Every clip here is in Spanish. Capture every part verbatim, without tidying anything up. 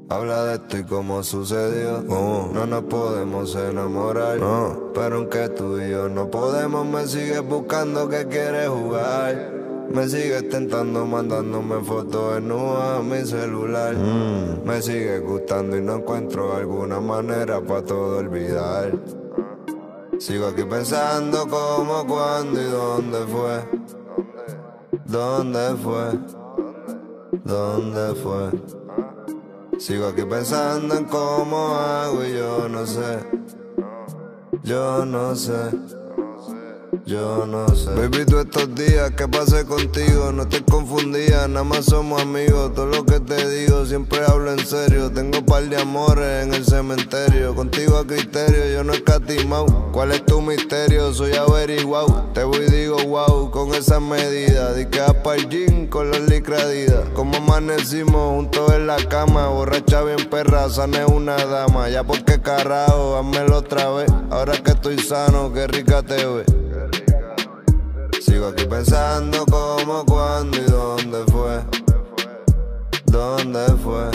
Habla de esto y cómo sucedió. Oh, no nos podemos enamorar, no. Pero aunque tú y yo no podemos, me sigues buscando que quieres jugar. Me sigues tentando mandándome fotos desnudas a mi celular. mm. Me sigues gustando y no encuentro alguna manera para todo olvidar. Sigo aquí pensando cómo, cuándo y dónde fue. ¿Dónde fue? ¿Dónde fue? Sigo aquí pensando en cómo hago y yo no sé. Yo no sé. Yo no sé. Baby, tú estos días que pasé contigo no te confundía, nada más somos amigos. Todo lo que te digo siempre hablo en serio. Tengo par de amores en el cementerio. Contigo a criterio, yo no he escatimao. ¿Cuál es tu misterio? Soy averiguado. Te voy y digo wow, con esas medidas. Di que vas pa'l gym con los licradidas. Como amanecimos juntos en la cama. Borracha bien perra, sana es una dama. Ya porque carajo, házmelo otra vez. Ahora que estoy sano, qué rica te ves. Sigo aquí pensando cómo, cuándo y dónde fue. ¿Dónde fue?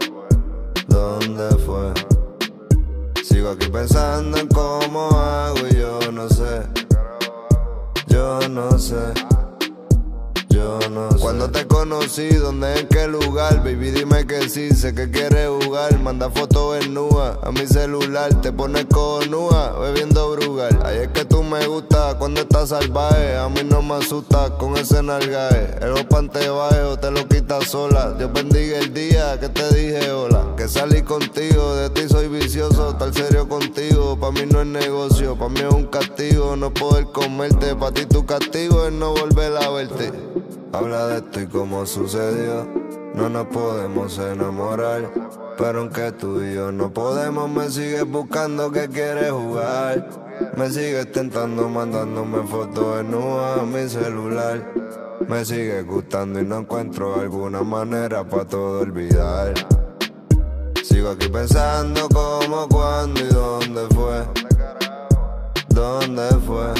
¿Dónde fue? Sigo aquí pensando en cómo hago y yo no sé. Yo no sé. Yo no sé. Cuando te conocí, dónde, en qué lugar, baby, dime que sí, sé que quieres jugar. Manda fotos desnudas a mi celular, te pones cojonúa bebiendo brugal. Ay, es que tú me gustas cuando estás salvaje, a mí no me asustas con ese nalgaje. El pante bajo te lo quitas sola. Dios bendiga el día que te dije hola. Que salí contigo, de ti soy vicioso, estar serio contigo, pa' mí no es negocio, pa' mí es un castigo no poder comerte, pa' ti tu castigo es no volver a verte. Habla de esto y cómo sucedió. No nos podemos enamorar, pero aunque tú y yo no podemos, me sigues buscando que quieres jugar. Me sigues tentando mandándome fotos desnudas a mi celular. Me sigues gustando y no encuentro alguna manera para todo olvidar. Sigo aquí pensando cómo, cuándo y dónde fue. ¿Dónde fue?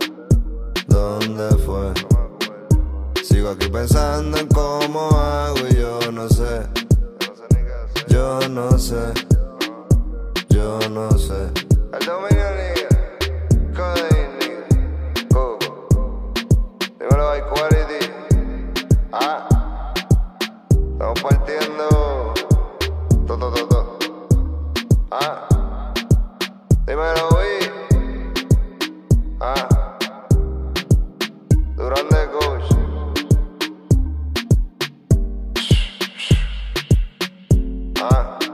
¿Dónde fue? Sigo aquí pensando en cómo hago y yo no sé. Yo no sé. Yo no sé. El dominio, nigga. Codeine, nigga. Coco. Dímelo, high quality. Ah. Estamos partiendo. Todo, todo, todo. Ah. Dímelo, güey. Ah. Durán de coach. Ah.